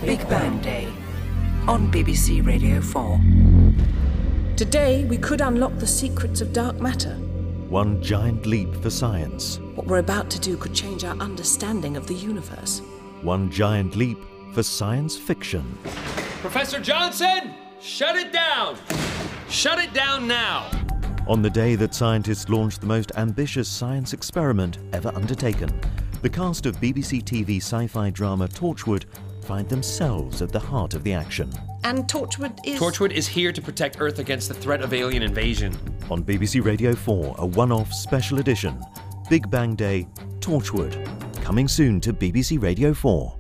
Big Bang Day on BBC Radio 4. Today, we could unlock the secrets of dark matter. One giant leap for science. What we're about to do could change our understanding of the universe. One giant leap for science fiction. Professor Johnson, shut it down! Shut it down now! On the day that scientists launched the most ambitious science experiment ever undertaken, the cast of BBC TV sci-fi drama Torchwood find themselves at the heart of the action. And Torchwood is... Torchwood is here to protect Earth against the threat of alien invasion. On BBC Radio 4, a one-off special edition, Big Bang Day, Torchwood, coming soon to BBC Radio 4.